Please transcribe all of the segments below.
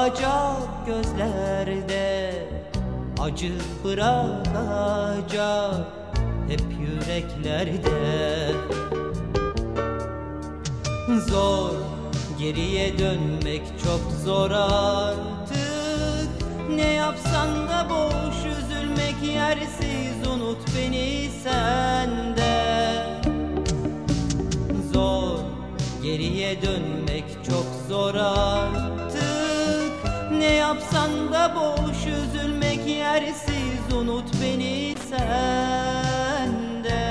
doğacak gözlerde, acı bırakacak hep yüreklerde. Zor, geriye dönmek çok zor artık. Ne yapsan da boş, üzülmek yersiz, unut beni sende. Zor, geriye dönmek çok zor artık. Ne yapsan da boş, üzülmek yersiz, unut beni sende.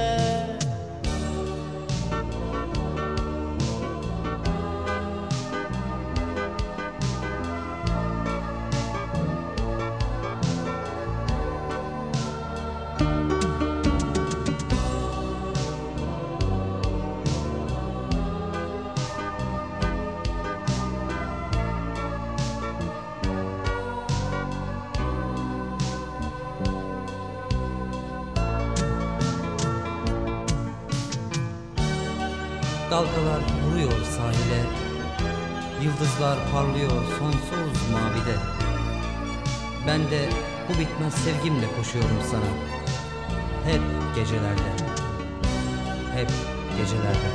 Dalgalar vuruyor sahile, yıldızlar parlıyor sonsuz mavide. Ben de bu bitmez sevgimle koşuyorum sana, hep gecelerde, hep gecelerde.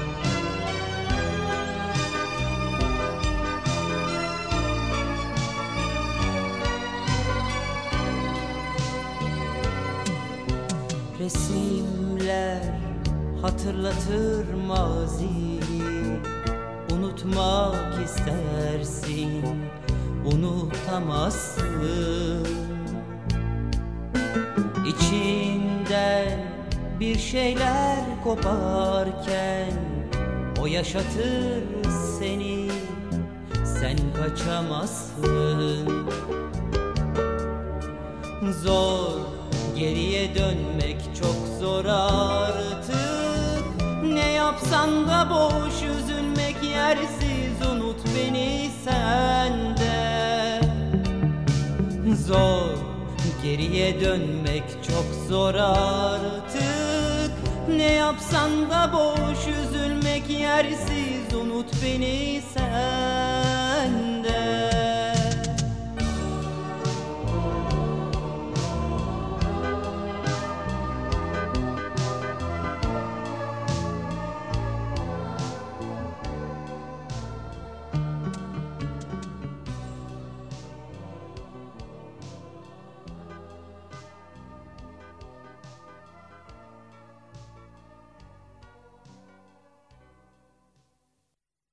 Resimler hatırlatır maziyi, unutmak istersin, unutamazsın. İçinden bir şeyler koparken o yaşatır seni, sen kaçamazsın. Zor, geriye dönmek çok zor artık. Ne yapsan da boş, üzülmek yersiz, unut beni sende. Zor, geriye dönmek çok zor artık. Ne yapsan da boş, üzülmek yersiz, unut beni sende.